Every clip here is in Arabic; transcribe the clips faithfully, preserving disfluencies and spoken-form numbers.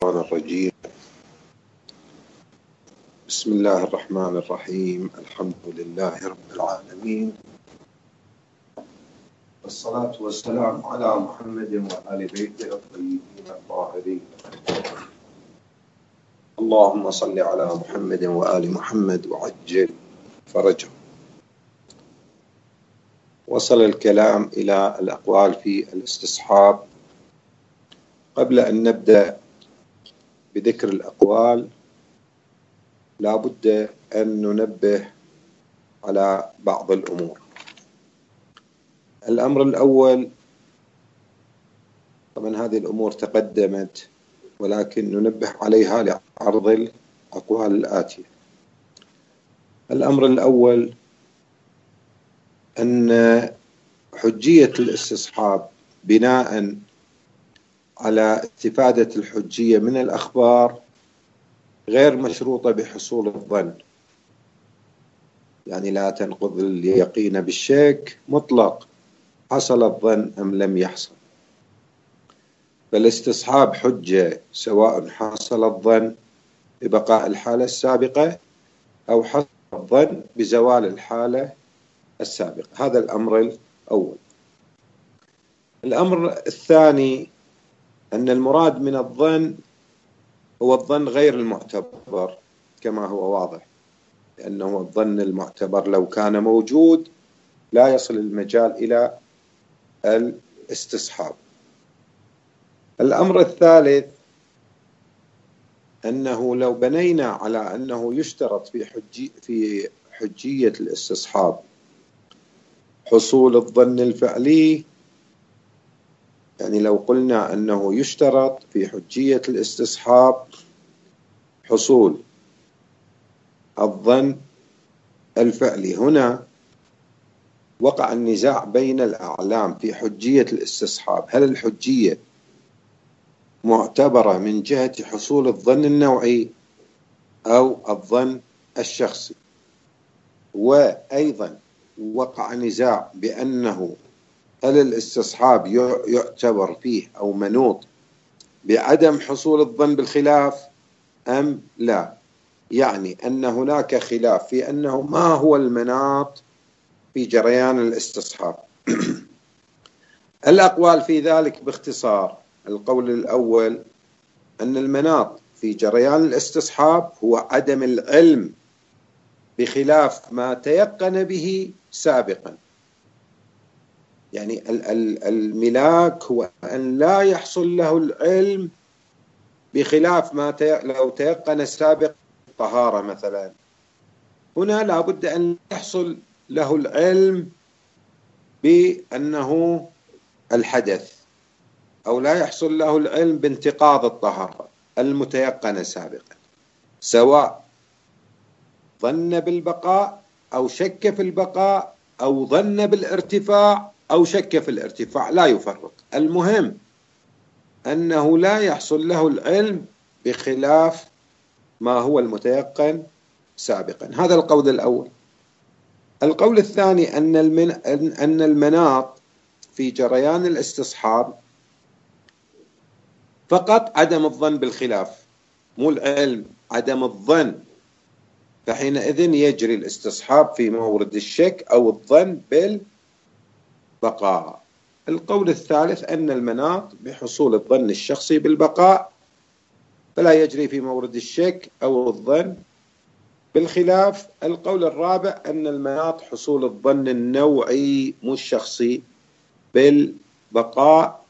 الرجيم. بسم الله الرحمن الرحيم. الحمد لله رب العالمين، والصلاة والسلام على محمد وآل بيته الطيبين الطاهرين. اللهم صل على محمد وآل محمد وعجل فرجهم. وصل الكلام إلى الأقوال في الاستصحاب. قبل أن نبدأ بذكر الأقوال لا بد أن ننبه على بعض الأمور. الأمر الأول، طبعا هذه الأمور تقدمت ولكن ننبه عليها لعرض الأقوال الآتية. الأمر الأول أن حجية الاستصحاب بناء على استفادة الحجية من الأخبار غير مشروطة بحصول الظن، يعني لا تنقض اليقين بالشك مطلق حصل الظن أم لم يحصل. فالاستصحاب حجة سواء حصل الظن ببقاء الحالة السابقة أو حصل الظن بزوال الحالة السابقة. هذا الأمر الأول. الأمر الثاني أن المراد من الظن هو الظن غير المعتبر كما هو واضح، لأنه الظن المعتبر لو كان موجود لا يصل المجال إلى الاستصحاب. الأمر الثالث أنه لو بنينا على أنه يشترط في حجي في حجية الاستصحاب حصول الظن الفعلي، يعني لو قلنا أنه يشترط في حجية الاستصحاب حصول الظن الفعلي، هنا وقع النزاع بين الأعلام في حجية الاستصحاب. هل الحجية معتبرة من جهة حصول الظن النوعي أو الظن الشخصي؟ وأيضا وقع نزاع بأنه هل الاستصحاب يعتبر فيه أو منوط بعدم حصول الظن بالخلاف أم لا، يعني أن هناك خلاف في أنه ما هو المناط في جريان الاستصحاب. الأقوال في ذلك باختصار: القول الأول أن المناط في جريان الاستصحاب هو عدم العلم بخلاف ما تيقن به سابقا، يعني الملاك هو أن لا يحصل له العلم بخلاف ما لو تيقن سابق طهارة مثلا. هنا لا بد أن يحصل له العلم بأنه الحدث، أو لا يحصل له العلم بانتقاض الطهارة المتيقنة سابقا، سواء ظن بالبقاء أو شك في البقاء أو ظن بالارتفاع أو شك في الارتفاع، لا يفرق. المهم أنه لا يحصل له العلم بخلاف ما هو المتيقن سابقا. هذا القول الأول. القول الثاني أن المن... أن المناط في جريان الاستصحاب فقط عدم الظن بالخلاف، مو العلم، عدم الظن، فحينئذ يجري الاستصحاب في مورد الشك أو الظن بالبقاء. القول الثالث أن المناط بحصول الظن الشخصي بالبقاء فلا يجري في مورد الشك أو الظن بالخلاف. القول الرابع أن المناط حصول الظن النوعي مو الشخصي بالبقاء.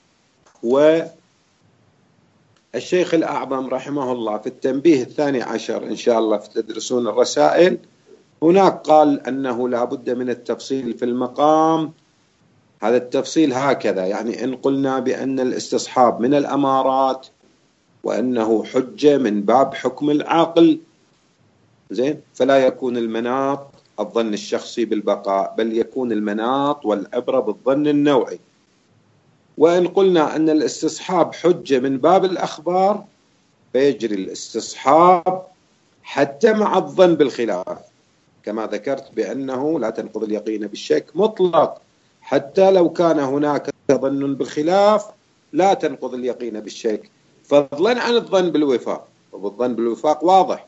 والشيخ الأعظم رحمه الله في التنبيه الثاني عشر، إن شاء الله تدرسون الرسائل، هناك قال أنه لا بد من التفصيل في المقام. هذا التفصيل هكذا، يعني إن قلنا بأن الاستصحاب من الأمارات وأنه حجة من باب حكم العقل، زين، فلا يكون المناط الظن الشخصي بالبقاء، بل يكون المناط والعبرة بالظن النوعي. وإن قلنا أن الاستصحاب حجة من باب الأخبار فيجري الاستصحاب حتى مع الظن بالخلاف، كما ذكرت بأنه لا تنقض اليقين بالشك مطلق، حتى لو كان هناك ظن بالخلاف لا تنقض اليقين بالشك. فضلا عن الظن بالوفاق، والظن بالوفاق واضح.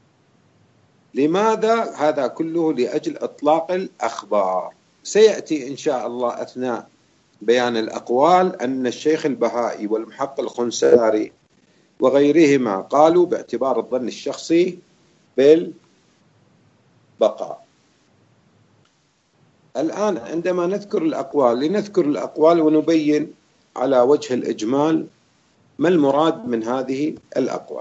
لماذا؟ هذا كله لأجل إطلاق الأخبار. سيأتي إن شاء الله أثناء بيان الأقوال أن الشيخ البهائي والمحقق الخنساري وغيرهما قالوا باعتبار الظن الشخصي بالبقاء. الآن عندما نذكر الأقوال، لنذكر الأقوال ونبين على وجه الإجمال ما المراد من هذه الأقوال.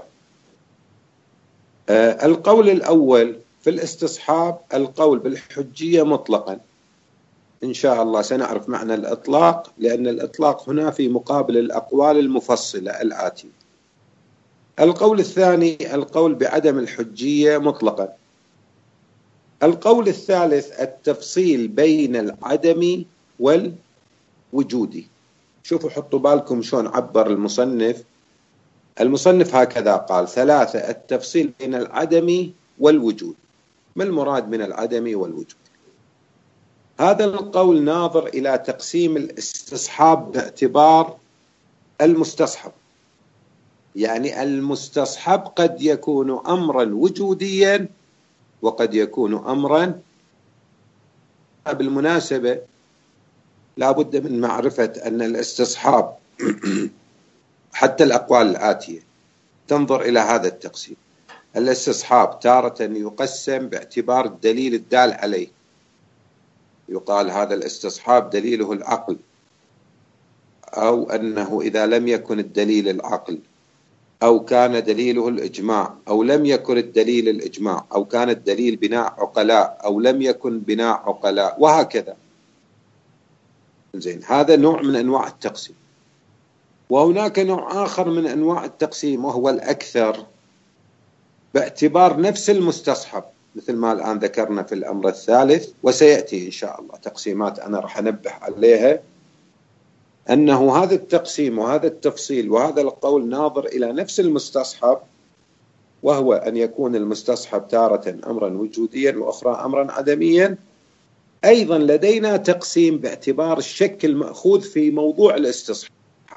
آه القول الأول في الاستصحاب القول بالحجية مطلقا. إن شاء الله سنعرف معنى الإطلاق، لأن الإطلاق هنا في مقابل الأقوال المفصلة الآتية. القول الثاني القول بعدم الحجية مطلقا. القول الثالث التفصيل بين العدم والوجود. شوفوا حطوا بالكم شلون عبر المصنف. المصنف هكذا قال: ثلاثة التفصيل بين العدم والوجود. ما المراد من العدم والوجود؟ هذا القول ناظر إلى تقسيم الاستصحاب باعتبار المستصحب. يعني المستصحب قد يكون أمرا وجوديا وقد يكون أمرا. بالمناسبة لا بد من معرفة أن الاستصحاب حتى الأقوال الآتية تنظر إلى هذا التقسيم. الاستصحاب تارة يقسم باعتبار الدليل الدال عليه، يقال هذا الاستصحاب دليله العقل، أو أنه إذا لم يكن الدليل العقل أو كان دليله الإجماع أو لم يكن الدليل الإجماع أو كان الدليل بناء عقلاء أو لم يكن بناء عقلاء، وهكذا. زين، هذا نوع من أنواع التقسيم. وهناك نوع آخر من أنواع التقسيم وهو الأكثر باعتبار نفس المستصحب، مثل ما الآن ذكرنا في الأمر الثالث، وسيأتي إن شاء الله تقسيمات أنا راح أنبه عليها، أنه هذا التقسيم وهذا التفصيل وهذا القول ناظر إلى نفس المستصحب، وهو أن يكون المستصحب تارة أمرا وجوديا وأخرى أمرا عدميا. أيضا لدينا تقسيم باعتبار الشك المأخوذ في موضوع الاستصحاب.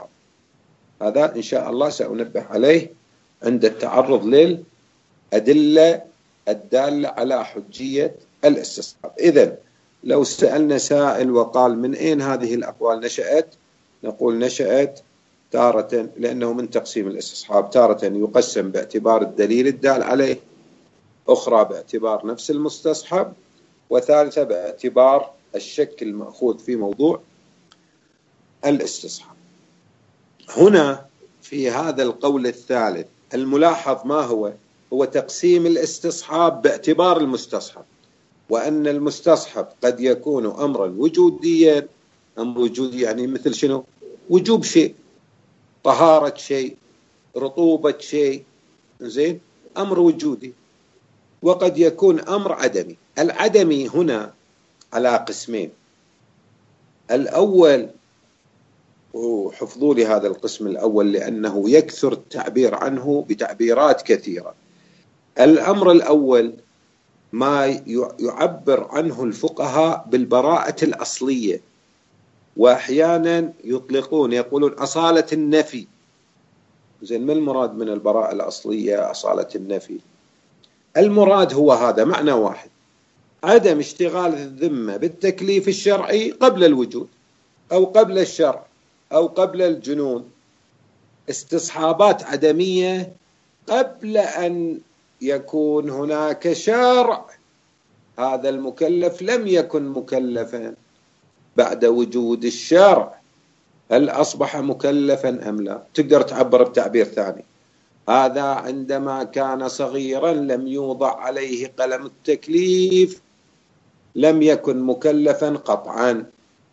هذا إن شاء الله سأنبه عليه عند التعرض للأدلة الدالة على حجية الاستصحاب. إذن لو سألنا سائل وقال من أين هذه الأقوال نشأت؟ نقول نشأت تارة لأنه من تقسيم الاستصحاب، تارة يقسم باعتبار الدليل الدال عليه، أخرى باعتبار نفس المستصحب، وثالثة باعتبار الشك المأخوذ في موضوع الاستصحاب. هنا في هذا القول الثالث الملاحظ ما هو؟ هو تقسيم الاستصحاب باعتبار المستصحب، وأن المستصحب قد يكون أمرا وجوديا. أمر وجودي يعني مثل شنو؟ وجوب شيء، طهارة شيء، رطوبة شيء، زين، أمر وجودي. وقد يكون أمر عدمي. العدمي هنا على قسمين. الأول، وحفظوا لي هذا القسم الأول لأنه يكثر التعبير عنه بتعبيرات كثيرة. الأمر الأول ما يعبر عنه الفقهاء بالبراءة الأصلية، وأحيانا يطلقون يقولون أصالة النفي. زين، ما المراد من البراءة الأصلية أصالة النفي؟ المراد هو هذا معنى واحد: عدم اشتغال الذمة بالتكليف الشرعي قبل الوجود أو قبل الشرع أو قبل الجنون. استصحابات عدمية قبل أن يكون هناك شرع. هذا المكلف لم يكن مكلفا. بعد وجود الشرع هل أصبح مكلفا أم لا؟ تقدر تعبر بتعبير ثاني: هذا عندما كان صغيرا لم يوضع عليه قلم التكليف لم يكن مكلفا قطعا.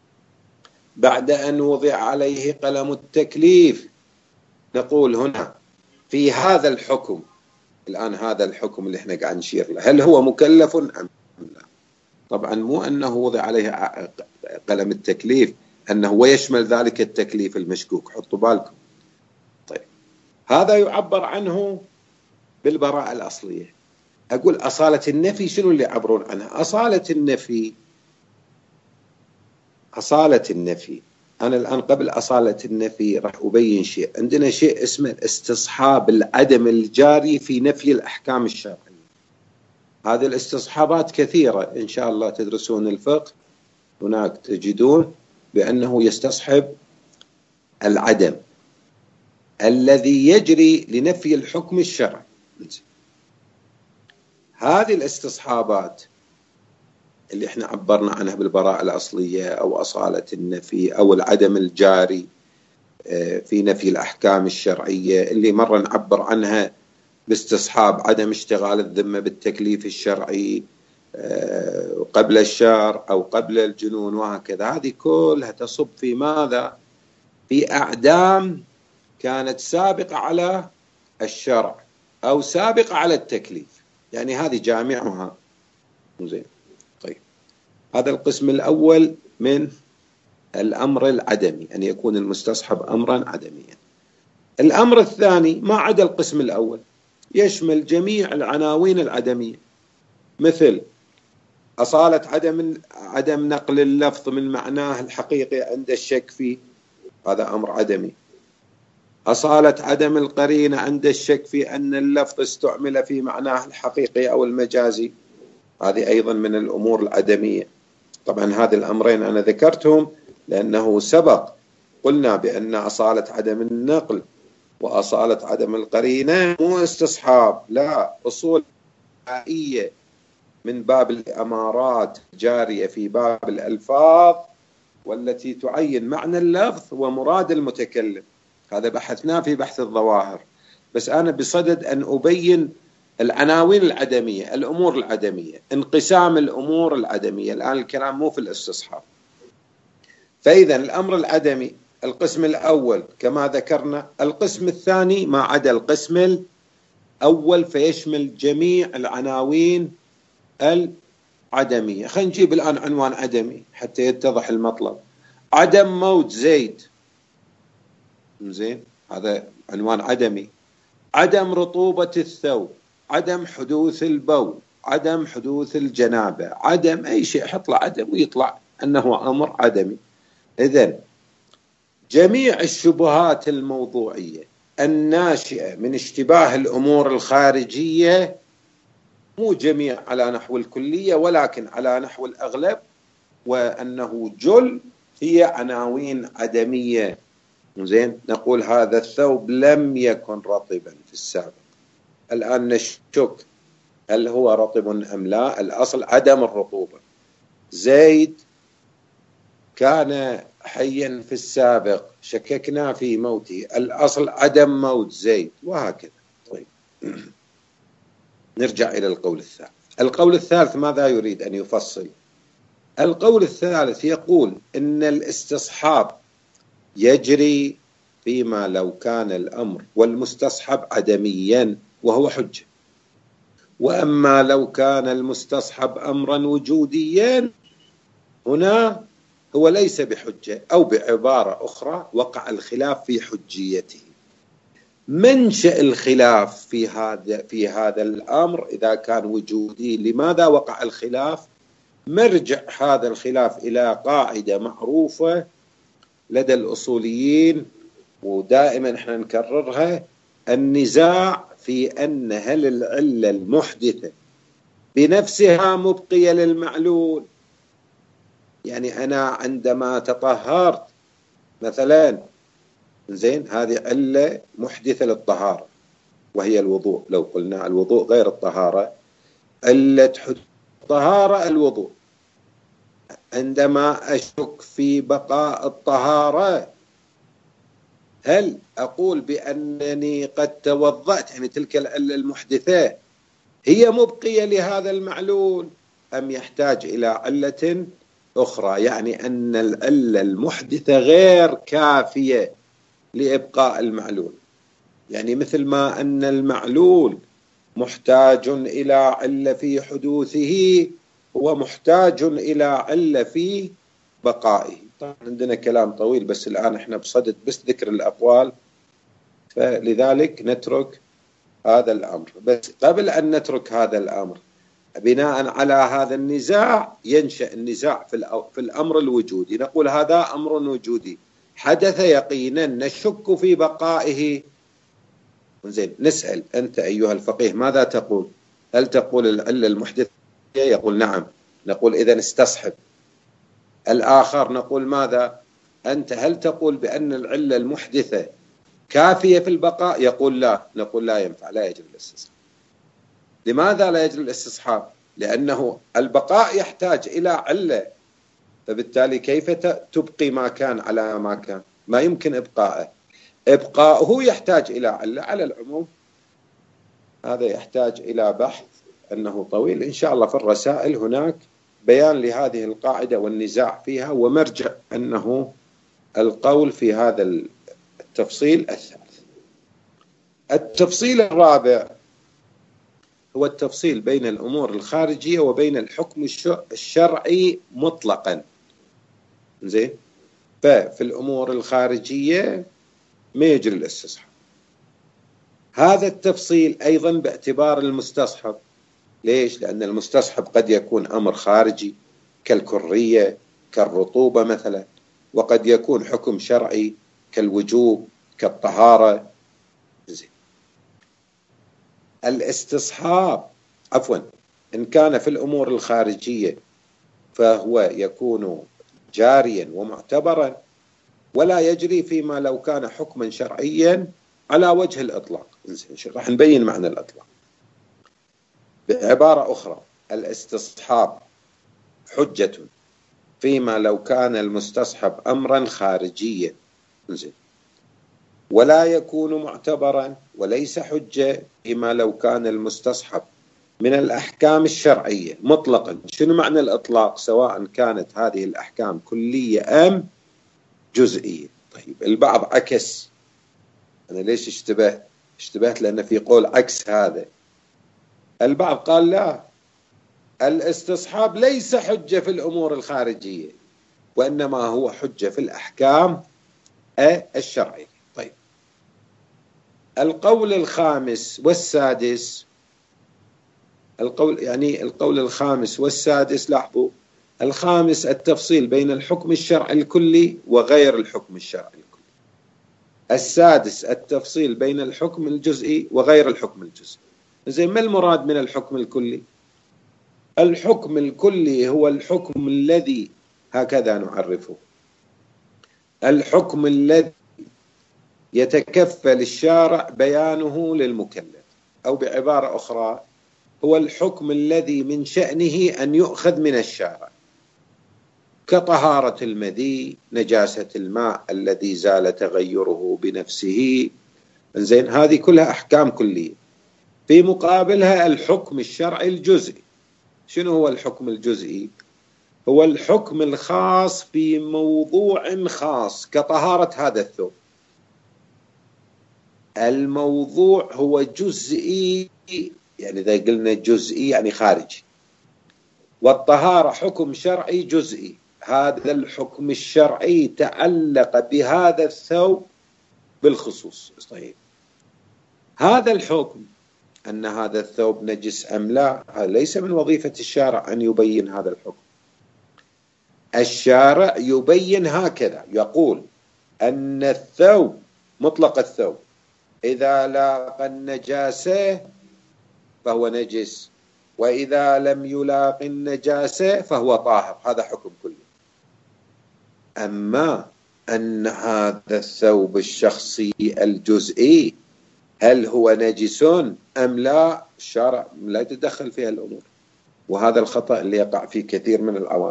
بعد أن وضع عليه قلم التكليف نقول هنا في هذا الحكم، الآن هذا الحكم اللي احنا قاعد نشير له، هل هو مكلف أم لا؟ طبعا مو أنه وضع عليه قلم التكليف أنه ويشمل ذلك التكليف المشكوك، حطوا بالكم. طيب، هذا يعبر عنه بالبراءة الأصلية. أقول أصالة النفي شنو اللي يعبرون عنها؟ أصالة النفي أصالة النفي أنا الآن قبل أصالة النفي راح أبين شيء. عندنا شيء اسمه الاستصحاب العدم الجاري في نفي الأحكام الشرعية. هذه الاستصحابات كثيرة، إن شاء الله تدرسون الفقه هناك تجدون بأنه يستصحب العدم الذي يجري لنفي الحكم الشرعي. هذه الاستصحابات اللي احنا عبرنا عنها بالبراءة الأصلية أو أصالة النفي أو العدم الجاري في نفي الأحكام الشرعية، اللي مرة نعبر عنها باستصحاب عدم اشتغال الذمة بالتكليف الشرعي قبل الشر أو قبل الجنون وهكذا. هذه كلها تصب في ماذا؟ في أعدام كانت سابقة على الشرع أو سابقة على التكليف، يعني هذه جامعها. زين، طيب هذا القسم الأول من الأمر العدمي، أن يكون المستصحب أمرا عدميا. الأمر الثاني ما عدا القسم الأول، يشمل جميع العناوين العدمية، مثل أصالة عدم عدم نقل اللفظ من معناه الحقيقي عند الشك فيه، هذا أمر عدمي. أصالة عدم القرينة عند الشك في أن اللفظ استعمل في معناه الحقيقي أو المجازي، هذه أيضا من الأمور العدمية. طبعا هذه الأمرين أنا ذكرتهم لأنه سبق قلنا بأن أصالة عدم النقل وأصالة عدم القرينة مو استصحاب، لا، أصول نهائية من باب الأمارات جارية في باب الألفاظ والتي تعين معنى اللفظ ومراد المتكلم. هذا بحثناه في بحث الظواهر، بس أنا بصدد أن أبين العناوين العدمية، الأمور العدمية، انقسام الأمور العدمية. الآن الكلام مو في الاستصحاب. فإذا الأمر العدمي القسم الأول كما ذكرنا، القسم الثاني ما عدا القسم الأول فيشمل جميع العناوين العدمية. خلينا نجيب الآن عنوان عدمي حتى يتضح المطلب. عدم موت زيد، زين، هذا عنوان عدمي. عدم رطوبة الثوب، عدم حدوث البول، عدم حدوث الجنابة، عدم أي شيء، حط له عدم ويطلع أنه أمر عدمي. إذن جميع الشبهات الموضوعية الناشئة من اشتباه الأمور الخارجية، مو جميع على نحو الكلية ولكن على نحو الأغلب وأنه جل، هي عناوين عدمية. زين، نقول هذا الثوب لم يكن رطبا في السابق، الآن نشك هل هو رطب أم لا، الأصل عدم الرطوبة. زيد كان حيا في السابق، شككنا في موته، الأصل عدم موت زيد، وهكذا. طيب نرجع إلى القول الثالث. القول الثالث ماذا يريد أن يفصل؟ القول الثالث يقول إن الاستصحاب يجري فيما لو كان الأمر والمستصحب عدميا وهو حجة، وأما لو كان المستصحب أمرا وجوديا هنا هو ليس بحجة، أو بعبارة أخرى وقع الخلاف في حجيته. منشأ الخلاف في هذا في هذا الأمر إذا كان وجودي، لماذا وقع الخلاف؟ مرجع هذا الخلاف إلى قاعدة معروفة لدى الأصوليين ودائما احنا نكررها: النزاع في أن هل العلة المحدثة بنفسها مبقية للمعلول. يعني أنا عندما تطهرت مثلا، زين، هذه علة محدثة للطهارة وهي الوضوء، لو قلنا الوضوء غير الطهارة، علة الطهارة الوضوء. عندما أشك في بقاء الطهارة، هل أقول بأنني قد توضأت، يعني تلك العلة المحدثة هي مبقية لهذا المعلول، أم يحتاج إلى علة أخرى؟ يعني أن العلة المحدثة غير كافية لإبقاء المعلول. يعني مثل ما أن المعلول محتاج إلى علة في حدوثه، هو محتاج إلى علة في بقائه. طبعا عندنا كلام طويل بس الآن احنا بصدد بس ذكر الأقوال، فلذلك نترك هذا الأمر. بس قبل أن نترك هذا الأمر، بناء على هذا النزاع ينشأ النزاع في في الأمر الوجودي. نقول هذا أمر وجودي، حدث يقينا نشك في بقائه. زين، نسأل أنت أيها الفقيه ماذا تقول؟ هل تقول العلة المحدثة؟ يقول نعم، نقول إذن استصحب. الآخر نقول ماذا؟ أنت هل تقول بأن العلة المحدثة كافية في البقاء؟ يقول لا، نقول لا ينفع، لا يجري الاستصحاب. لماذا لا يجري الاستصحاب؟ لأنه البقاء يحتاج إلى علة، فبالتالي كيف تبقي ما كان على ما كان؟ ما يمكن إبقاءه. إبقاؤه يحتاج إلى علة. على العموم هذا يحتاج إلى بحث أنه طويل إن شاء الله. في الرسائل هناك بيان لهذه القاعدة والنزاع فيها، ومرجع أنه القول في هذا التفصيل الثالث. التفصيل الرابع هو التفصيل بين الأمور الخارجية وبين الحكم الشرعي مطلقا. زين، ففي الأمور الخارجية ما يجري الاستصحاب. هذا التفصيل أيضا باعتبار المستصحب. ليش؟ لأن المستصحب قد يكون أمر خارجي كالكرية كالرطوبة مثلا، وقد يكون حكم شرعي كالوجوب كالطهارة. زين، الاستصحاب عفوا إن كان في الأمور الخارجية فهو يكون جاريا ومعتبرا، ولا يجري فيما لو كان حكما شرعيا على وجه الإطلاق. راح نبين معنى الإطلاق. بعبارة أخرى، الاستصحاب حجة فيما لو كان المستصحب أمرا خارجيا، ولا يكون معتبرا وليس حجة فيما لو كان المستصحب من الأحكام الشرعية مطلقا. شنو معنى الإطلاق؟ سواء كانت هذه الأحكام كلية أم جزئية. طيب، البعض عكس. أنا ليش اشتبهت؟ اشتبهت لأن في قول عكس هذا. البعض قال لا، الاستصحاب ليس حجة في الأمور الخارجية، وإنما هو حجة في الأحكام الشرعية. طيب، القول الخامس والسادس، القول يعني القول الخامس والسادس، لاحظوا، الخامس التفصيل بين الحكم الشرعي الكلي وغير الحكم الشرعي الكلي. السادس التفصيل بين الحكم الجزئي وغير الحكم الجزئي. زي ما المراد من الحكم الكلي؟ الحكم الكلي هو الحكم الذي، هكذا نعرفه، الحكم الذي يتكفل الشارع بيانه للمكلف، أو بعبارة أخرى هو الحكم الذي من شأنه أن يؤخذ من الشارع، كطهارة المذي، نجاسة الماء الذي زال تغيره بنفسه. زين، هذه كلها أحكام كلية. في مقابلها الحكم الشرعي الجزئي. شنو هو الحكم الجزئي؟ هو الحكم الخاص في موضوع خاص كطهارة هذا الثوب. الموضوع هو جزئي، يعني إذا قلنا جزئي يعني خارجي، والطهارة حكم شرعي جزئي. هذا الحكم الشرعي تعلق بهذا الثوب بالخصوص. طيب، هذا الحكم أن هذا الثوب نجس أم لا، هذا ليس من وظيفة الشارع أن يبين هذا الحكم. الشارع يبين هكذا، يقول أن الثوب، مطلق الثوب، إذا لاقى النجاسة فهو نجس، وإذا لم يلاق النجاسة فهو طاهر. هذا حكم كلي. أما أن هذا الثوب الشخصي الجزئي هل هو نجس أم لا، الشارع لا يتدخل في الأمور. وهذا الخطأ اللي يقع فيه كثير من العوام.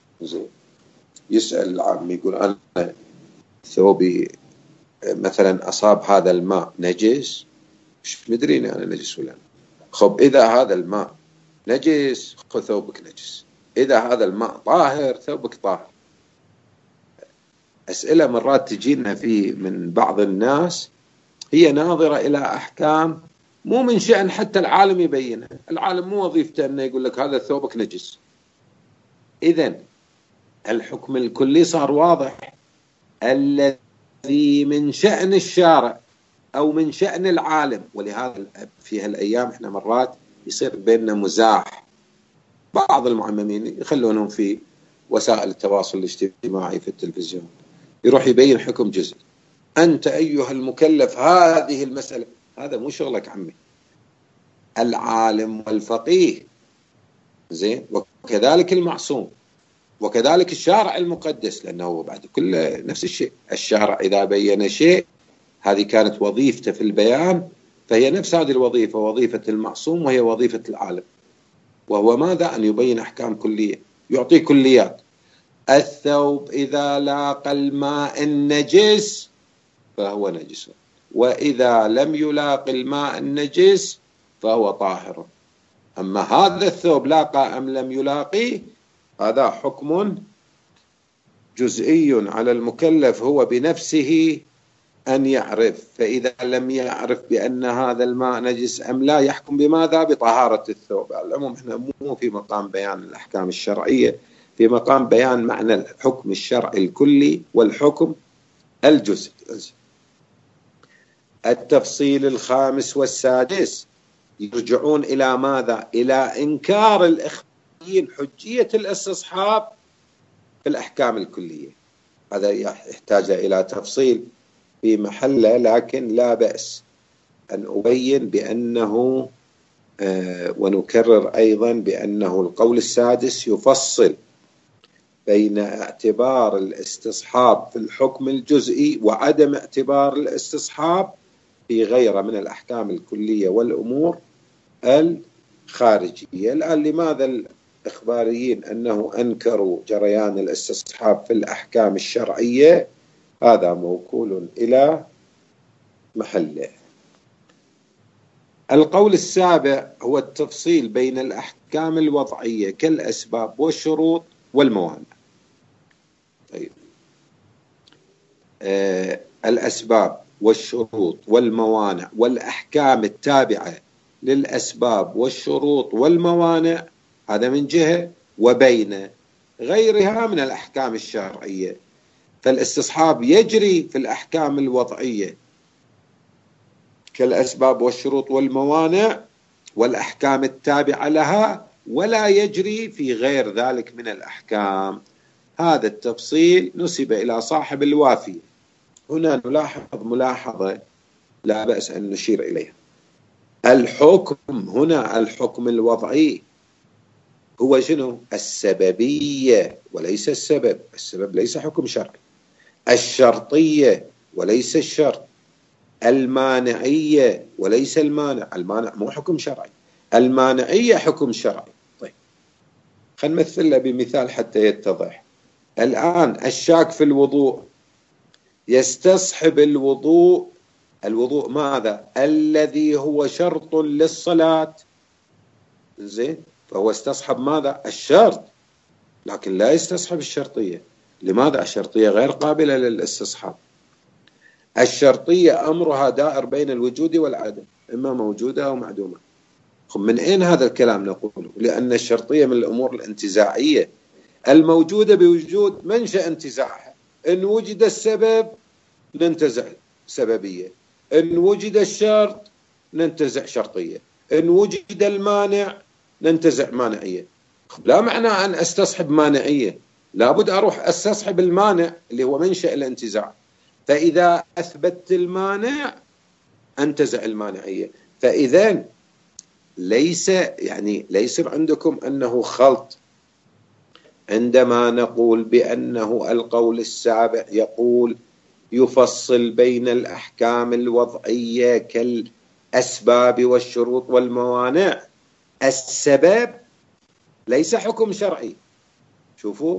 يسأل العام يقول أنا ثوبي مثلا أصاب هذا الماء نجس، مش مدريني أنا نجس ولا. خب، إذا هذا الماء نجس خذ ثوبك نجس، إذا هذا الماء طاهر ثوبك طاهر. أسئلة مرات تجينا في من بعض الناس هي ناظرة إلى أحكام مو من شأن حتى العالم يبينها. العالم مو وظيفته أنه يقول لك هذا ثوبك نجس. إذن الحكم الكلي صار واضح، الذي من شأن الشارع أو من شأن العالم. ولهذا في هالأيام إحنا مرات يصير بيننا مزاح، بعض المعممين يخلونهم في وسائل التواصل الاجتماعي في التلفزيون، يروح يبين حكم جزئي. أنت أيها المكلف هذه المسألة، هذا مو شغلك عمي. العالم والفقيه زين، وكذلك المعصوم، وكذلك الشارع المقدس، لأنه بعد كل نفس الشيء. الشارع إذا بين شيء هذه كانت وظيفته في البيان، فهي نفس هذه الوظيفة، وظيفة المعصوم وهي وظيفة العالم، وهو ماذا؟ أن يبين أحكام كلية، يعطي كليات. الثوب إذا لاقى الماء النجس فهو نجس، وإذا لم يلاقي الماء النجس فهو طاهر. أما هذا الثوب لاقى أم لم يلاقيه، هذا حكم جزئي على المكلف هو بنفسه أن يعرف. فإذا لم يعرف بأن هذا الماء نجس أم لا، يحكم بماذا؟ بطهارة الثوب. على العموم احنا مو في مقام بيان الأحكام الشرعية، في مقام بيان معنى الحكم الشرعي الكلي والحكم الجزئي. التفصيل الخامس والسادس يرجعون إلى ماذا؟ إلى إنكار الإخباريين حجية الاستصحاب في الأحكام الكلية. هذا يحتاج إلى تفصيل في محله، لكن لا بأس أن أبين بأنه آه ونكرر أيضا بأنه القول السادس يفصل بين اعتبار الاستصحاب في الحكم الجزئي وعدم اعتبار الاستصحاب في غيره من الأحكام الكلية والأمور الخارجية. الآن لماذا الإخباريين أنه أنكروا جريان الاستصحاب في الأحكام الشرعية؟ هذا موكول إلى محله. القول السابع هو التفصيل بين الأحكام الوضعية كالأسباب والشروط والموانع. طيب. آه الأسباب والشروط والموانع والأحكام التابعة للأسباب والشروط والموانع، هذا من جهة، وبين غيرها من الأحكام الشرعية. فالاستصحاب يجري في الأحكام الوضعية كالأسباب والشروط والموانع والأحكام التابعة لها، ولا يجري في غير ذلك من الأحكام. هذا التفصيل نسب إلى صاحب الوافية. هنا نلاحظ ملاحظة لا بأس أن نشير إليها. الحكم هنا، الحكم الوضعي هو شنو؟ السببية وليس السبب. السبب ليس حكم شرعي. الشرطية وليس الشرط. المانعية وليس المانع. المانع مو حكم شرعي، المانعية حكم شرعي. طيب، خلينا نمثلها بمثال حتى يتضح. الآن الشاك في الوضوء يستصحب الوضوء. الوضوء ماذا؟ الذي هو شرط للصلاة. زين، فهو استصحب ماذا؟ الشرط، لكن لا يستصحب الشرطية. لماذا؟ الشرطية غير قابلة للاستصحاب. الشرطية أمرها دائر بين الوجود والعدم، إما موجودة أو معدومة. من أين هذا الكلام نقوله؟ لأن الشرطية من الأمور الانتزاعية الموجودة بوجود منشأ انتزاعها. إن وجد السبب ننتزع سببية، إن وجد الشرط ننتزع شرطية، إن وجد المانع ننتزع مانعية. لا معنى أن أستصحب مانعية، لابد أروح أستصحب المانع اللي هو منشأ الانتزاع. فإذا أثبت المانع أنتزع المانعية. فإذا ليس يعني ليس عندكم أنه خلط عندما نقول بأنه القول السابع يقول يفصل بين الأحكام الوضعية كالأسباب والشروط والموانع. السبب ليس حكم شرعي. شوفوا،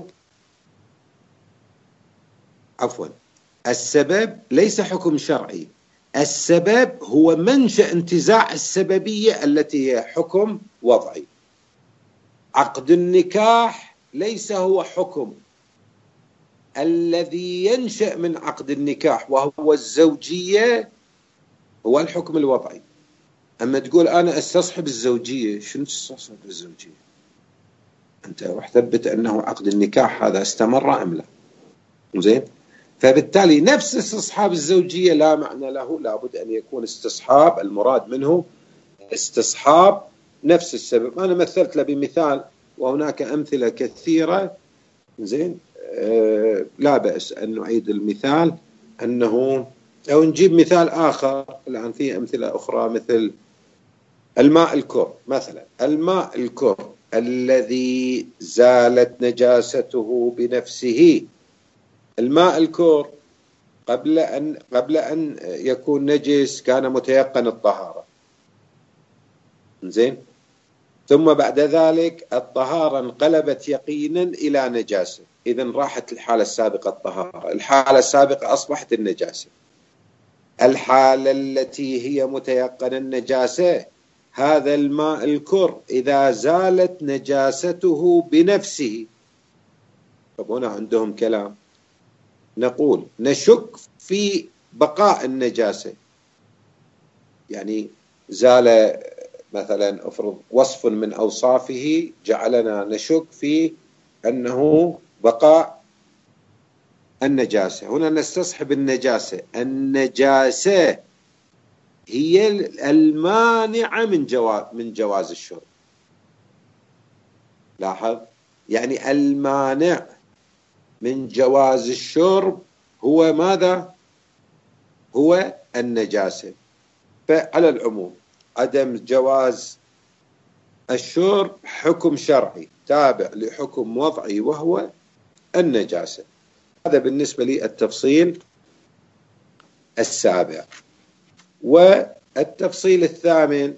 عفوا، السبب ليس حكم شرعي. السبب هو منشأ انتزاع السببية التي هي حكم وضعي. عقد النكاح ليس هو حكم. الذي ينشأ من عقد النكاح وهو الزوجية هو الحكم الوضعي. أما تقول أنا استصحب الزوجية، شنو تستصحب الزوجية؟ أنت راح تثبت أنه عقد النكاح هذا استمر أم لا. زين، فبالتالي نفس استصحاب الزوجية لا معنى له، لابد أن يكون استصحاب المراد منه استصحاب نفس السبب. أنا مثلت له بمثال وهناك أمثلة كثيرة. زين، لا بأس أن نعيد المثال، أنه أو نجيب مثال آخر. الآن في أمثلة أخرى مثل الماء الكر مثلا. الماء الكر الذي زالت نجاسته بنفسه. الماء الكر قبل أن قبل أن يكون نجس كان متيقن الطهارة، زين، ثم بعد ذلك الطهارة انقلبت يقينا إلى نجاسة، إذن راحت الحالة السابقة الطهارة، الحالة السابقة أصبحت النجاسة. الحالة التي هي متيقن النجاسة، هذا الماء الكر إذا زالت نجاسته بنفسه. فهنا عندهم كلام، نقول نشك في بقاء النجاسة، يعني زال مثلا افرض وصف من أوصافه جعلنا نشك في أنه بقاء النجاسة. هنا نستصحب النجاسة، النجاسة هي المانعة من جواز من جواز الشرب. لاحظ، يعني المانع من جواز الشرب هو ماذا؟ هو النجاسة. فعلى العموم عدم جواز الشرب حكم شرعي تابع لحكم وضعي وهو النجاسة. هذا بالنسبة لي التفصيل السابع. والتفصيل الثامن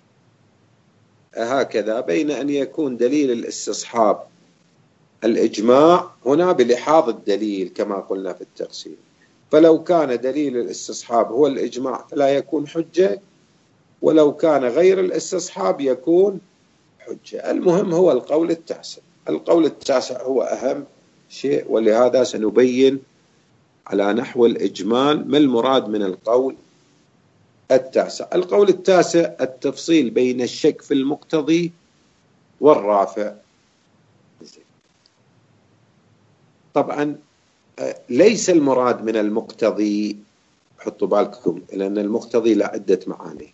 هكذا، بين أن يكون دليل الاستصحاب الإجماع هنا بلحاظ الدليل كما قلنا في التقسيم، فلو كان دليل الاستصحاب هو الإجماع فلا يكون حجة، ولو كان غير الاستصحاب يكون حجة. المهم هو القول التاسع. القول التاسع هو أهم شيء، ولهذا سنبين على نحو الإجمال ما المراد من القول التاسع. القول التاسع التفصيل بين الشك في المقتضي والرافع. طبعا ليس المراد من المقتضي، حطوا بالكم لأن المقتضي له عدة معاني.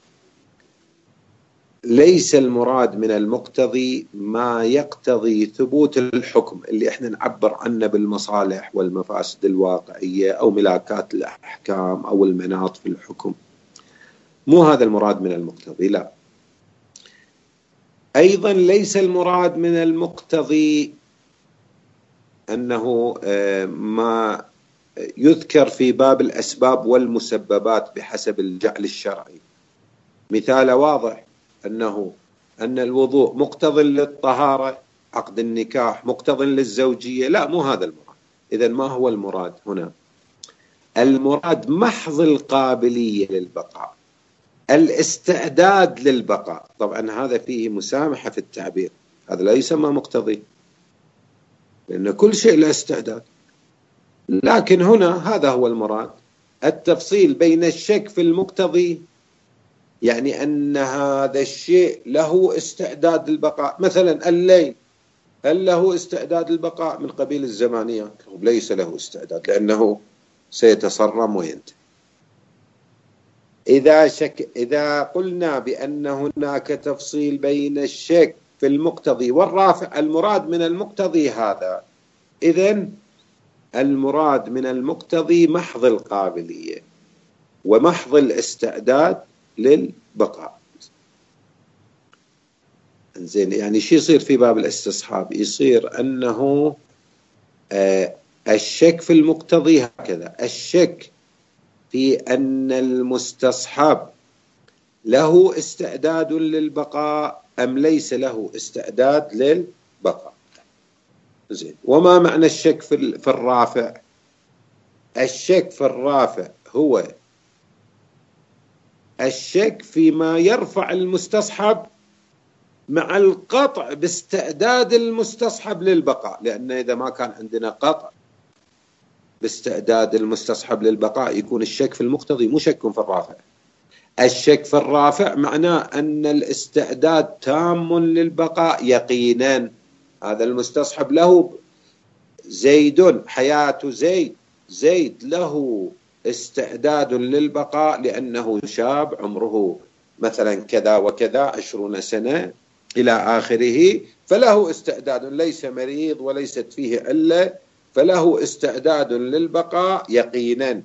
ليس المراد من المقتضي ما يقتضي ثبوت الحكم اللي احنا نعبر عنه بالمصالح والمفاسد الواقعية أو ملاكات الأحكام أو المناط في الحكم، مو هذا المراد من المقتضي، لا. أيضا ليس المراد من المقتضي أنه ما يذكر في باب الأسباب والمسببات بحسب الجعل الشرعي. مثال واضح أنه أن الوضوء مقتض للطهارة، عقد النكاح مقتض للزوجية، لا، مو هذا المراد. إذن ما هو المراد هنا؟ المراد محض القابلية للبقاء، الاستعداد للبقاء. طبعا هذا فيه مسامحة في التعبير، هذا لا يسمى مقتضي لأن كل شيء له استعداد، لكن هنا هذا هو المراد. التفصيل بين الشك في المقتضي يعني أن هذا الشيء له استعداد للبقاء. مثلا الليل هل له استعداد للبقاء من قبيل الزمانيات؟ ليس له استعداد لأنه سيتصرم وينتهي. إذا شك إذا قلنا بأن هناك تفصيل بين الشك في المقتضي والرافع، المراد من المقتضي هذا، إذن المراد من المقتضي محض القابلية ومحض الاستعداد للبقاء. زين، يعني شو يصير في باب الاستصحاب؟ يصير أنه آه الشك في المقتضي هكذا، الشك في أن المستصحب له استعداد للبقاء أم ليس له استعداد للبقاء. زين، وما معنى الشك في الرافع؟ الشك في الرافع هو الشك فيما يرفع المستصحب مع القطع باستعداد المستصحب للبقاء، لأن إذا ما كان عندنا قطع باستعداد المستصحب للبقاء يكون الشك في المقتضي مو شك في الرافع. الشك في الرافع معناه أن الاستعداد تام للبقاء يقينا. هذا المستصحب له زيد، حياة زيد، زيد له استعداد للبقاء لأنه شاب عمره مثلا كذا وكذا عشرون سنة إلى آخره، فله استعداد، ليس مريض وليست فيه علة، فله استعداد للبقاء يقينا.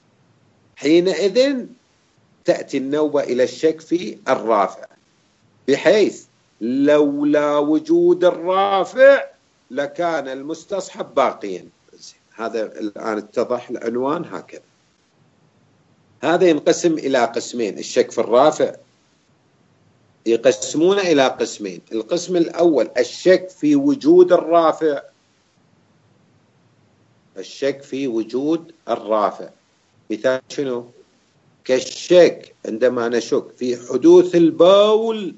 حينئذ تأتي النوبة إلى الشك في الرافع، بحيث لولا وجود الرافع لكان المستصحب باقيا. هذا الآن اتضح العنوان هكذا. هذا ينقسم إلى قسمين. الشك في الرافع يقسمون إلى قسمين. القسم الأول الشك في وجود الرافع، الشك في وجود الرافع. مثال شنو؟ كالشك عندما نشك في حدوث البول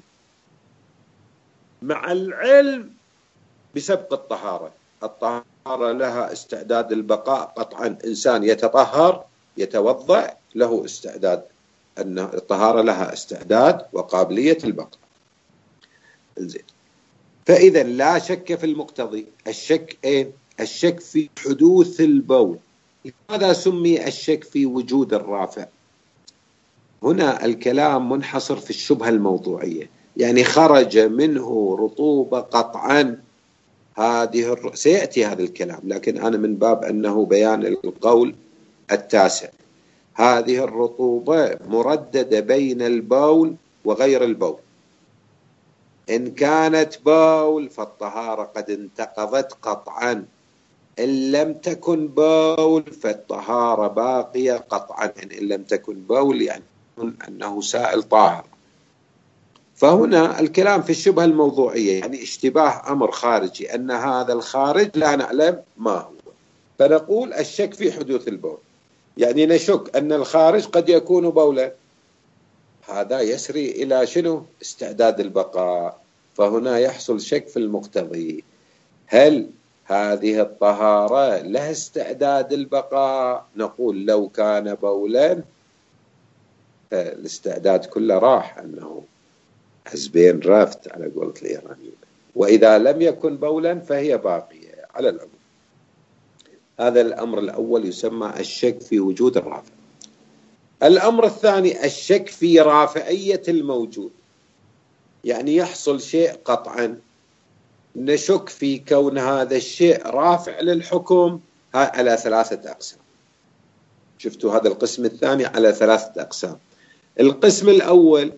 مع العلم بسبق الطهارة. الطهارة لها استعداد البقاء قطعا. إنسان يتطهر يتوضأ له استعداد، أن الطهارة لها استعداد وقابلية البقاء. زين. فإذا لا شك في المقتضي. الشك أين؟ الشك في حدوث البول. لماذا سمي الشك في وجود الرافع؟ هنا الكلام منحصر في الشبهة الموضوعية، يعني خرج منه رطوبة قطعا. هذه الر... سيأتي هذا الكلام، لكن أنا من باب أنه بيان القول التاسع. هذه الرطوبة مرددة بين البول وغير البول. إن كانت بول فالطهارة قد انتقضت قطعا، إن لم تكن بول فالطهارة باقية قطعا. إن لم تكن بول يعني أنه سائل طاهر. فهنا الكلام في الشبهة الموضوعية، يعني اشتباه أمر خارجي، أن هذا الخارج لا نعلم ما هو، فنقول الشك في حدوث البول. يعني نشك أن الخارج قد يكون بولا، هذا يسري إلى شنو؟ استعداد البقاء. فهنا يحصل شك في المقتضي. هل هذه الطهارة لها استعداد البقاء؟ نقول لو كان بولا الاستعداد كله راح، أنه حزبين رافت على قولة الإيرانيين. وإذا لم يكن بولا فهي باقية على العموم. هذا الأمر الأول يسمى الشك في وجود الرافع. الأمر الثاني الشك في رافعية الموجود. يعني يحصل شيء قطعا، نشك في كون هذا الشيء رافع للحكم على ثلاثة أقسام. شفتوا هذا القسم الثاني على ثلاثة أقسام. القسم الأول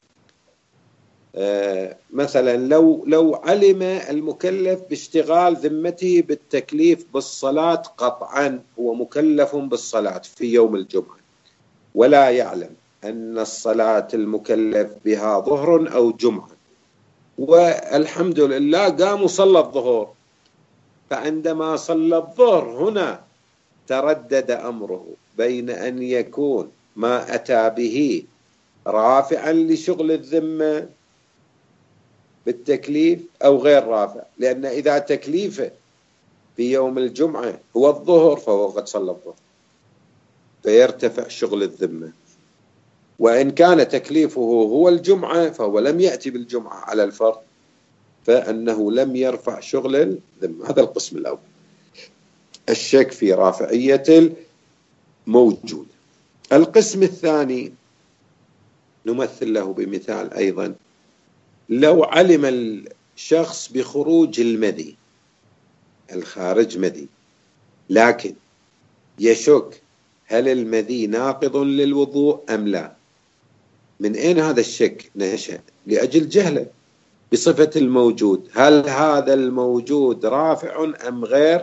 آه مثلا لو لو علم المكلف باشتغال ذمته بالتكليف بالصلاة قطعا، هو مكلف بالصلاة في يوم الجمعة ولا يعلم أن الصلاة المكلف بها ظهر أو جمعة، والحمد لله قام وصلى الظهر. فعندما صلى الظهر هنا تردد أمره بين أن يكون ما أتى به رافعا لشغل الذمة بالتكليف أو غير رافع. لأن إذا تكليفه في يوم الجمعة هو الظهر فهو قد صلى الظهر فيرتفع شغل الذمة، وإن كان تكليفه هو الجمعة فهو لم يأتي بالجمعة على الفرض فأنه لم يرفع شغل الذمة. هذا القسم الأول، الشك في رافعية الموجود. القسم الثاني نمثل له بمثال أيضا. لو علم الشخص بخروج المذي، الخارج مذي، لكن يشك هل المذي ناقض للوضوء أم لا. من أين هذا الشك نشأ؟ لأجل جهله بصفة الموجود. هل هذا الموجود رافع أم غير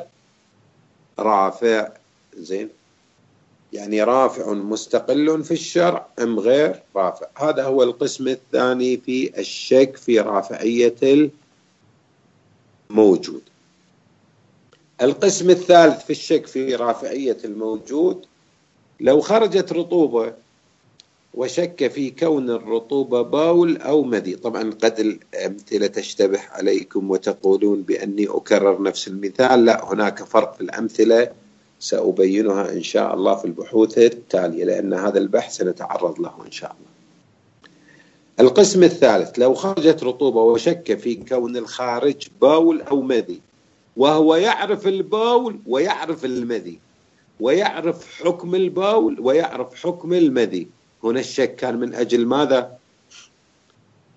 رافع؟ زين، يعني رافع مستقل في الشرع أم غير رافع. هذا هو القسم الثاني في الشك في رافعية الموجود. القسم الثالث في الشك في رافعية الموجود لو خرجت رطوبة وشك في كون الرطوبة بول أو مذي. طبعا قد الأمثلة تشتبه عليكم وتقولون بأني أكرر نفس المثال. لا، هناك فرق في الأمثلة سأبينها إن شاء الله في البحوث التالية، لأن هذا البحث سنتعرض له إن شاء الله. القسم الثالث لو خرجت رطوبة وشك في كون الخارج بول أو مذي، وهو يعرف البول ويعرف المذي ويعرف حكم البول ويعرف حكم المذي. هنا الشك كان من أجل ماذا؟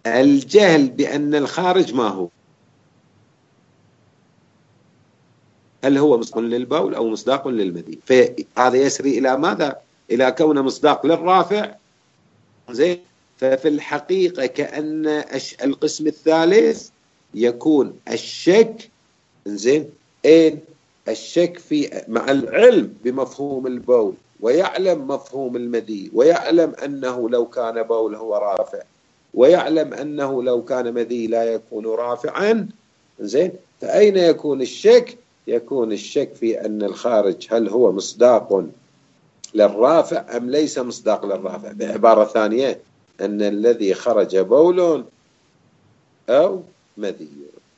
الجهل بأن الخارج ما هو. هل هو مصداق للبول أو مصداق للمذي؟ فهذا يسري إلى ماذا؟ إلى كونه مصداق للرافع. زين. ففي الحقيقة كأن القسم الثالث يكون الشك، زين، إن الشك في مع العلم بمفهوم البول ويعلم مفهوم المذي ويعلم أنه لو كان بول هو رافع ويعلم أنه لو كان مذي لا يكون رافعا. زين. فأين يكون الشك؟ يكون الشك في أن الخارج هل هو مصداق للرافع أم ليس مصداق للرافع. بعبارة ثانية أن الذي خرج بول أو مذي.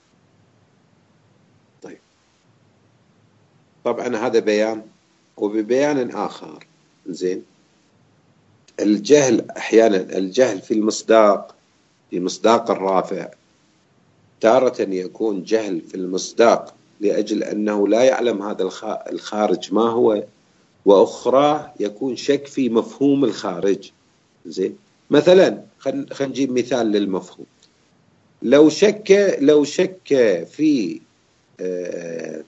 طيب، طبعا هذا بيان. وببيان آخر، زين، الجهل أحيانا، الجهل في المصداق، في مصداق الرافع، تارة يكون جهل في المصداق لأجل أنه لا يعلم هذا الخارج ما هو، وأخرى يكون شك في مفهوم الخارج. زين. مثلا خلينا نجيب مثال للمفهوم. لو شك لو شك في آه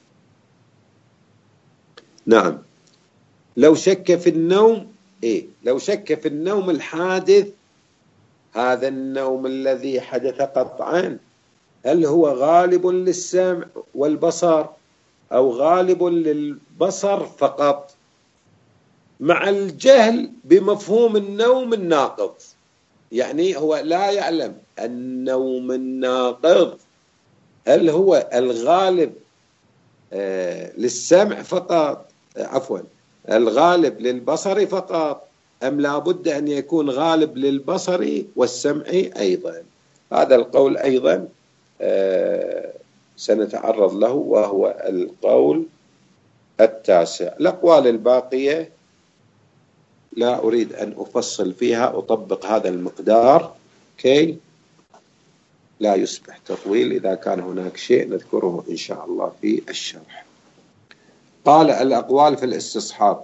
نعم لو شك في النوم، إيه لو شك في النوم الحادث، هذا النوم الذي حدث قطعا هل هو غالب للسمع والبصر أو غالب للبصر فقط، مع الجهل بمفهوم النوم الناقض. يعني هو لا يعلم النوم الناقض هل هو الغالب آه للسمع فقط، عفوا الغالب للبصر فقط، أم لا بد أن يكون غالب للبصر والسمع أيضا. هذا القول أيضا آه سنتعرض له، وهو القول التاسع. الأقوال الباقية لا أريد أن أفصل فيها، أطبق هذا المقدار كي لا يصبح تطويل. إذا كان هناك شيء نذكره إن شاء الله في الشرح. قال: الأقوال في الاستصحاب.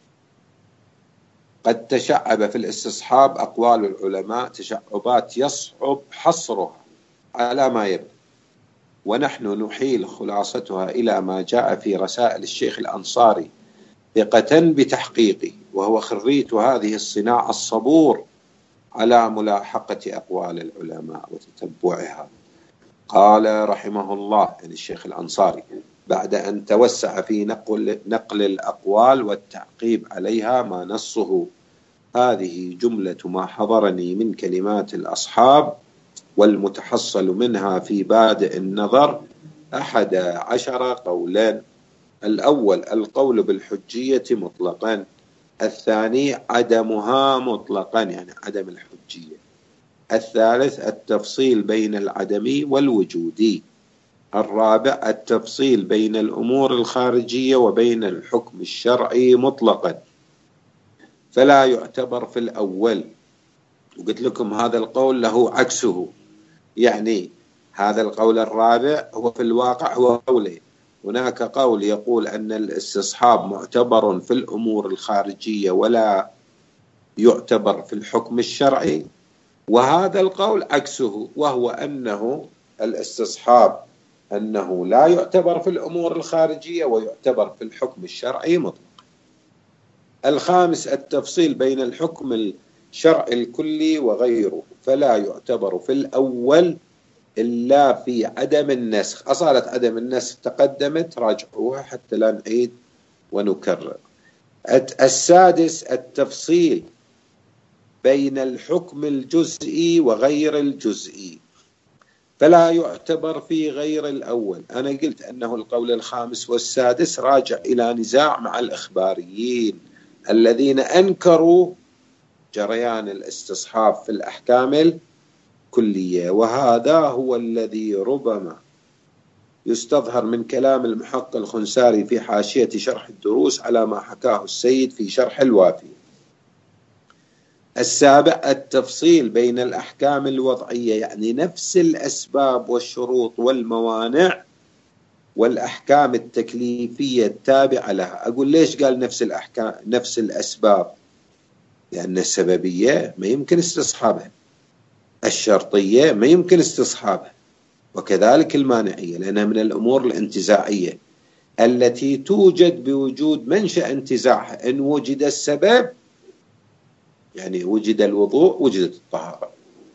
قد تشعب في الاستصحاب أقوال العلماء تشعبات يصعب حصرها على ما يبدو، ونحن نحيل خلاصتها إلى ما جاء في رسائل الشيخ الأنصاري ثقة بتحقيقه، وهو خريج هذه الصناعة الصبور على ملاحقة أقوال العلماء وتتبعها. قال رحمه الله، يعني الشيخ الأنصاري، بعد أن توسع في نقل, نقل الأقوال والتعقيب عليها ما نصه: هذه جملة ما حضرني من كلمات الأصحاب، والمتحصل منها في بادئ النظر أحد عشر قولا. الأول القول بالحجية مطلقا، الثاني عدمها مطلقا يعني عدم الحجية، الثالث التفصيل بين العدم والوجود، الرابع التفصيل بين الأمور الخارجية وبين الحكم الشرعي مطلقا، فلا يعتبر في الأول. وقلت لكم هذا القول له عكسه، يعني هذا القول الرابع هو في الواقع هو قولين. هناك قول يقول أن الاستصحاب معتبر في الأمور الخارجية ولا يعتبر في الحكم الشرعي، وهذا القول عكسه، وهو أنه الاستصحاب أنه لا يعتبر في الأمور الخارجية ويعتبر في الحكم الشرعي مطلقا. الخامس التفصيل بين الحكم الشرعي الكلي وغيره، فلا يعتبر في الأول إلا في عدم النسخ. أصالة عدم النسخ تقدمت، راجعوها حتى لا نعيد ونكرر. السادس التفصيل بين الحكم الجزئي وغير الجزئي، فلا يعتبر في غير الأول. أنا قلت أنه القول الخامس والسادس راجع إلى نزاع مع الإخباريين الذين أنكروا جريان الاستصحاب في الأحكام الكلية، وهذا هو الذي ربما يستظهر من كلام المحقق الخنساري في حاشية شرح الدروس على ما حكاه السيد في شرح الوافي. السابع التفصيل بين الأحكام الوضعية، يعني نفس الأسباب والشروط والموانع، والأحكام التكليفية التابعة لها. أقول ليش قال نفس الأحكام نفس الأسباب؟ لأن السببية ما يمكن استصحابها، الشرطية ما يمكن استصحابها، وكذلك المانعية لأنها من الأمور الانتزاعية. التي توجد بوجود منشأ انتزاعها. إن وجد السبب يعني وجد الوضوء وجدت الطهارة.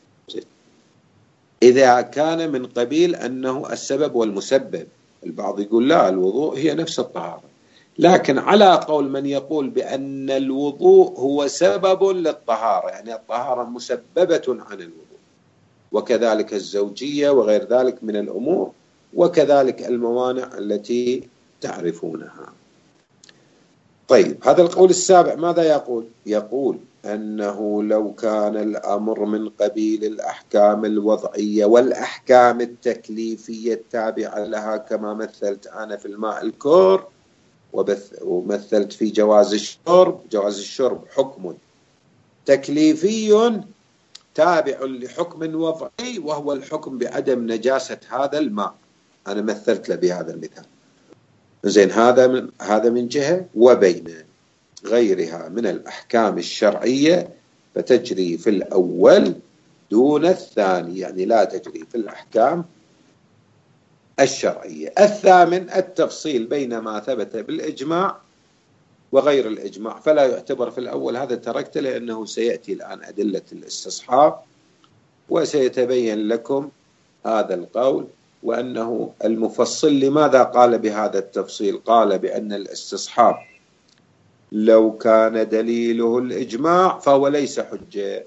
إذا كان من قبيل أنه السبب والمسبب، البعض يقول لا، الوضوء هي نفس الطهارة. لكن على قول من يقول بأن الوضوء هو سبب للطهارة، يعني الطهارة مسببة عن الوضوء، وكذلك الزوجية وغير ذلك من الأمور، وكذلك الموانع التي تعرفونها. طيب، هذا القول السابع ماذا يقول؟ يقول أنه لو كان الأمر من قبيل الأحكام الوضعية والأحكام التكليفية التابعة لها، كما مثلت أنا في الماء الكور، ومثلت في جواز الشرب. جواز الشرب حكم تكليفي تابع لحكم وضعي، وهو الحكم بعدم نجاسة هذا الماء. أنا مثلت له بهذا المثال. زين، هذا من هذا من جهة. وبين غيرها من الأحكام الشرعية فتجري في الأول دون الثاني، يعني لا تجري في الأحكام الشرعية. الثامن التفصيل بين ما ثبت بالإجماع وغير الإجماع، فلا يعتبر في الأول. هذا تركت لأنه سيأتي الآن أدلة الاستصحاب وسيتبين لكم هذا القول، وأنه المفصل لماذا قال بهذا التفصيل. قال بأن الاستصحاب لو كان دليله الإجماع فهو ليس حجة،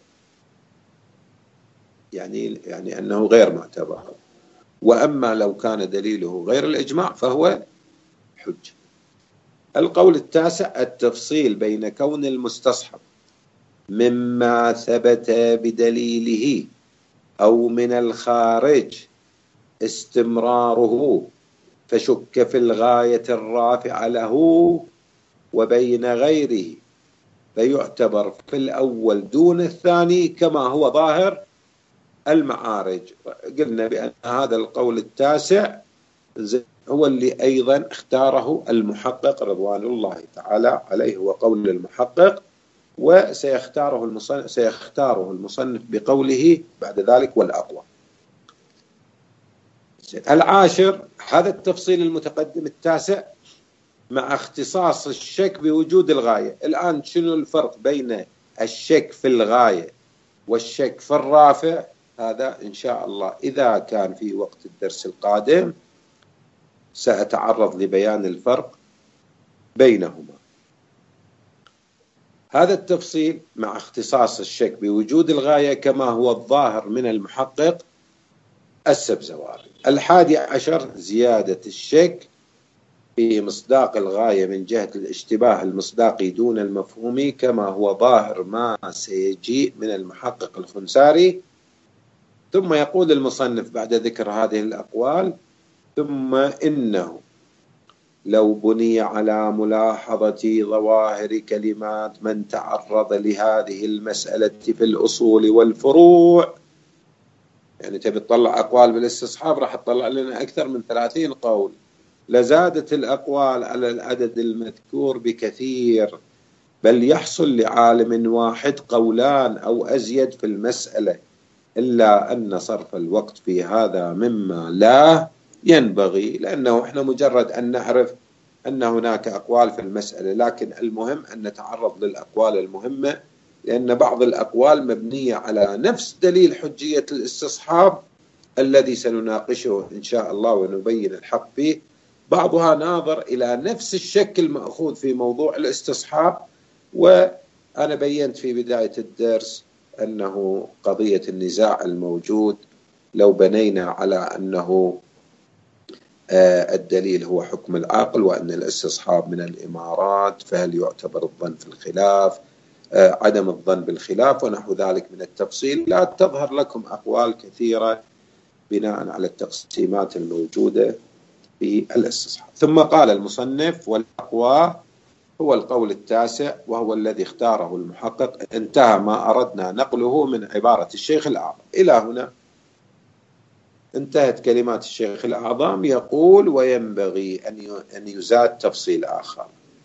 يعني يعني أنه غير معتبر. وأما لو كان دليله غير الإجماع فهو حجة. القول التاسع التفصيل بين كون المستصحب مما ثبت بدليله أو من الخارج استمراره فشك في الغاية الرافعة له، وبين غيره فيعتبر في الأول دون الثاني، كما هو ظاهر المعارج. قلنا بأن هذا القول التاسع هو اللي أيضا اختاره المحقق رضوان الله تعالى عليه، هو قول المحقق، وسيختاره المصنف, سيختاره المصنف بقوله بعد ذلك والأقوى. العاشر هذا التفصيل المتقدم التاسع مع اختصاص الشك بوجود الغاية. الآن شنو الفرق بين الشك في الغاية والشك في الرافع؟ هذا إن شاء الله إذا كان في وقت الدرس القادم سأتعرض لبيان الفرق بينهما. هذا التفصيل مع اختصاص الشك بوجود الغاية كما هو الظاهر من المحقق السبزواري. الحادي عشر زيادة الشك في مصداق الغاية من جهة الاشتباه المصداقي دون المفهومي، كما هو ظاهر ما سيجيء من المحقق الخنساري. ثم يقول المصنف بعد ذكر هذه الأقوال: ثم إنه لو بني على ملاحظة ظواهر كلمات من تعرض لهذه المسألة في الأصول والفروع، يعني تبي تطلع أقوال بالاستصحاب راح تطلع لنا أكثر من ثلاثين قول، لزادت الأقوال على العدد المذكور بكثير، بل يحصل لعالم واحد قولان أو أزيد في المسألة، إلا أن صرف الوقت في هذا مما لا ينبغي، لأنه إحنا مجرد أن نعرف أن هناك أقوال في المسألة، لكن المهم أن نتعرض للأقوال المهمة، لأن بعض الأقوال مبنية على نفس دليل حجية الاستصحاب الذي سنناقشه إن شاء الله ونبين الحق فيه، بعضها ناظر إلى نفس الشك المأخوذ في موضوع الاستصحاب. وأنا بينت في بداية الدرس أنه قضية النزاع الموجود لو بنينا على أنه الدليل هو حكم العقل وأن الاستصحاب من الإمارات، فهل يعتبر الظن في الخلاف، عدم الظن بالخلاف ونحو ذلك من التفصيل. لا تظهر لكم أقوال كثيرة بناء على التقسيمات الموجودة في الاستصحاب. ثم قال المصنف: والأقوى هو القول التاسع وهو الذي اختاره المحقق. انتهى ما أردنا نقله من عبارة الشيخ الأعظم. إلى هنا انتهت كلمات الشيخ الأعظم. يقول: وينبغي أن يزاد تفصيل آخر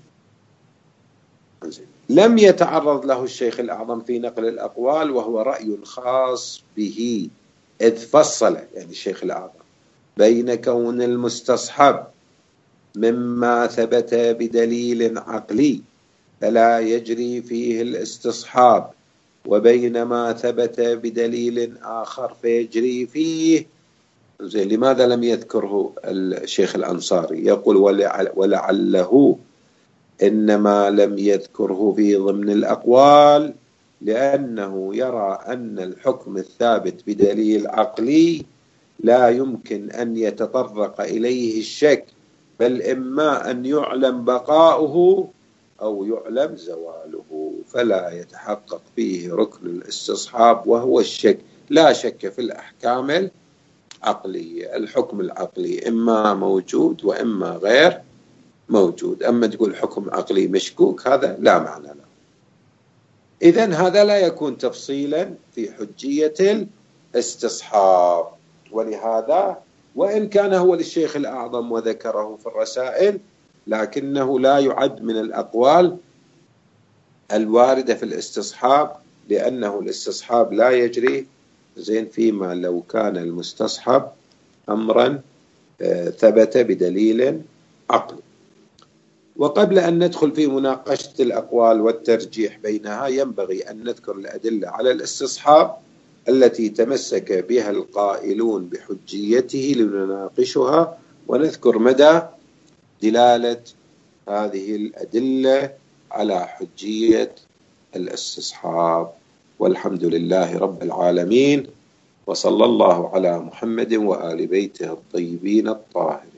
لم يتعرض له الشيخ الأعظم في نقل الأقوال، وهو رأي خاص به، إذ فصل يعني الشيخ الأعظم بين كون المستصحب مما ثبت بدليل عقلي فلا يجري فيه الاستصحاب، وبينما ثبت بدليل آخر فيجري فيه. زين، لماذا لم يذكره الشيخ الأنصاري؟ يقول ولعله إنما لم يذكره في ضمن الأقوال لأنه يرى أن الحكم الثابت بدليل عقلي لا يمكن أن يتطرق إليه الشك، بل إما أن يعلم بقاؤه أو يعلم زواله، فلا يتحقق فيه ركن الاستصحاب وهو الشك. لا شك في الأحكام العقلية، الحكم العقلي إما موجود وإما غير موجود. أما تقول حكم عقلي مشكوك هذا لا معنى له. إذن هذا لا يكون تفصيلا في حجية الاستصحاب. ولهذا وإن كان هو للشيخ الأعظم وذكره في الرسائل، لكنه لا يعد من الأقوال الواردة في الاستصحاب، لأنه الاستصحاب لا يجري زين فيما لو كان المستصحب أمرا ثبت بدليل عقلي. وقبل أن ندخل في مناقشة الأقوال والترجيح بينها، ينبغي أن نذكر الأدلة على الاستصحاب التي تمسك بها القائلون بحجيته لنناقشها، ونذكر مدى دلالة هذه الأدلة على حجية الاستصحاب. والحمد لله رب العالمين، وصلى الله على محمد وآل بيته الطيبين الطاهرين.